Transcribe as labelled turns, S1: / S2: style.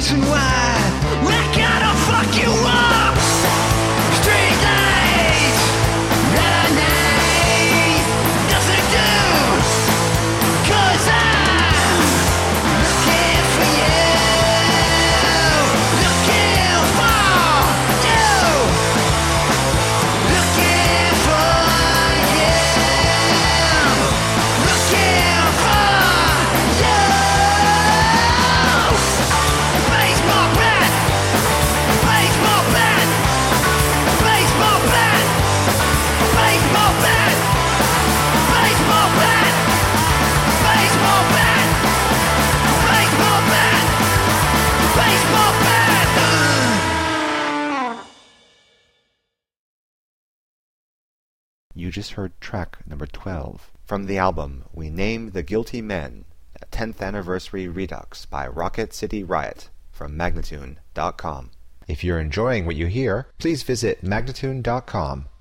S1: reason why I gotta fuck you up. Street lights, red night, nothing to do, 'cause I'm looking for you, looking for you, looking for you, looking for you. Baseball bat, baseball bat, baseball bat, baseball bat, baseball bat, baseball bat, baseball bat, baseball bat.
S2: You just heard track number 12 from the album We Name the Guilty Men, a 10th Anniversary Redux by Rocket City Riot from Magnatune.com. If you're enjoying what you hear, please visit Magnatune.com